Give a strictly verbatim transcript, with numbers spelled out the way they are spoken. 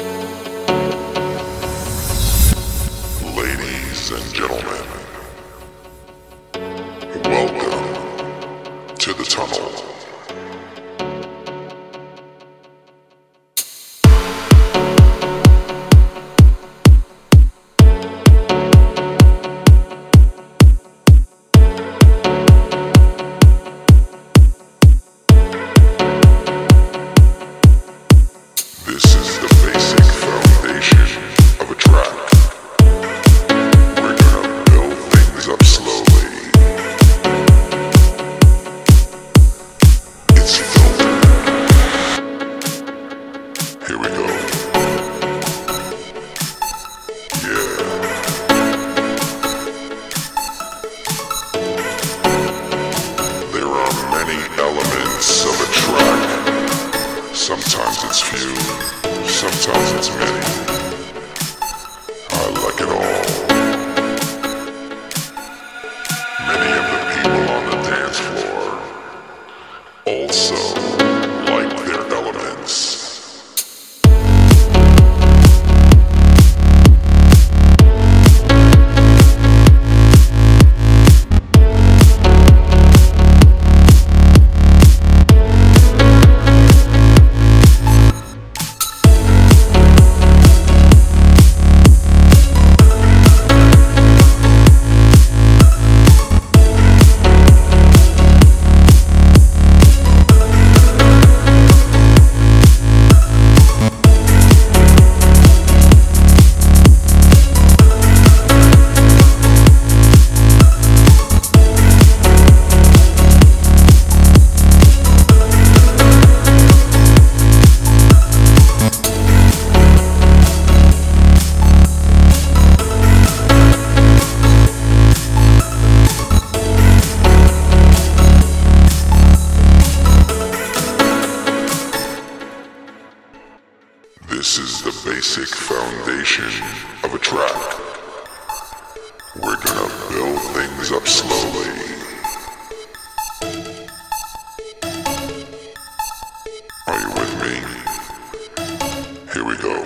Ladies and gentlemen, welcome to the tunnel. This is the basic foundation of a track. We're gonna build things up slowly. It's filtered. Here we go. Yeah. There are many elements of a track. Sometimes it's few, sometimes it's many. I like it all. Many of the people on the dance floor also like their elements. This is the basic foundation of a track. We're gonna build things up slowly. Are you with me? Here we go.